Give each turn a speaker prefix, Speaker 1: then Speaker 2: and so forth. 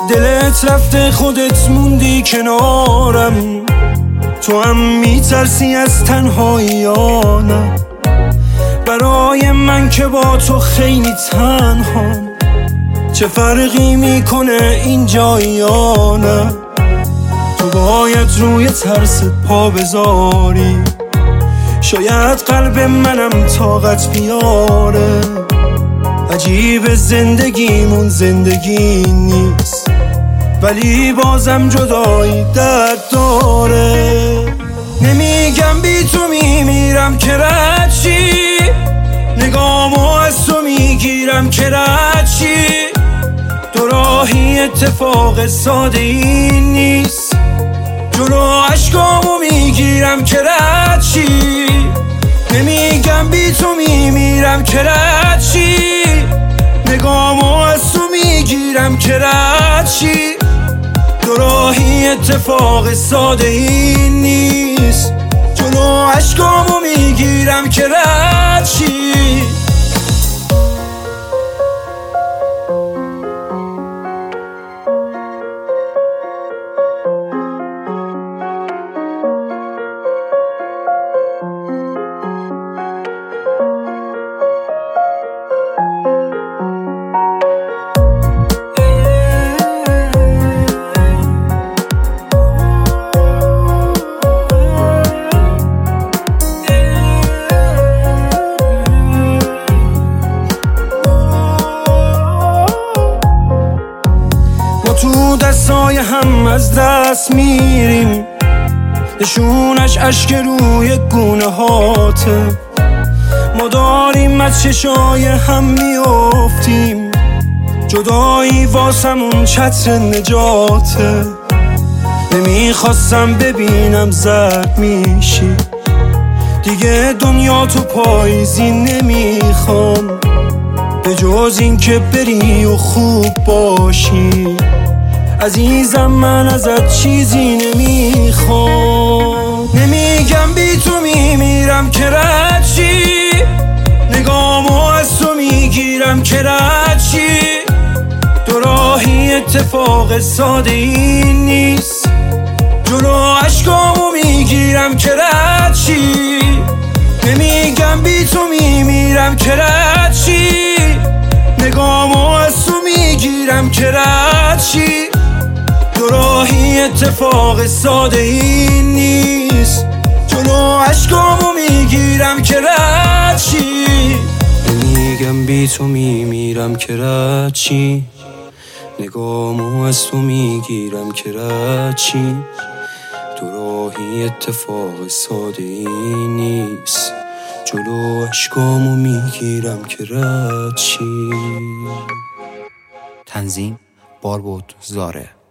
Speaker 1: دلت رفته خودت موندی کنارم، تو هم میترسی از تنهایی یا نه؟ برای من که با تو خیلی تنهام، چه فرقی میکنه اینجا یا نه؟ تو باید روی ترس پا بذاری، شاید قلب منم طاقت بیاره. عجیب زندگیمون زندگی نیست، ولی بازم جدایی درد داره. نمیگم بی تو میمیرم که رد چی، نگامو از تو میگیرم که رد چی. دو راهی اتفاق ساده این نیست، جلو عشقامو میگیرم که رد چی. نمیگم بی تو میمیرم که رد چی، نگامو از تو میگیرم که رد چی. دو راهی اتفاق ساده این نیست، جلو عشقامو میگیرم که رد چی. تو دستای هم از دست میریم، نشونش اشک روی گونه هاته. ما داریم از چشای هم میافتیم، جدایی واسمون چتر نجاته. نمیخواستم ببینم زرد میشی، دیگه دنیا تو پاییزی نمیخوام، به جز این که بری و خوب باشی. عزیزم من ازت چیزی نمیخوام. نمیگم بی تو میمیرم که رد چی، نگامو از تو میگیرم که رد چی. دو راهی اتفاق ساده این نیست، جلو عشقامو میگیرم که رد چی. نمیگم بی تو میمیرم که رد چی، نگامو از تو میگیرم که رد چی. دو راهی اتفاق ساده این نیست، جلو عشقامو میگیرم که رد چی. نمیگم بی تو میمیرم که رد چی، نگامو از تو میگیرم که رد چی. دو راهی اتفاق ساده این نیست، جلو عشقامو میگیرم که رد چی.
Speaker 2: تنظیم باربود زاره.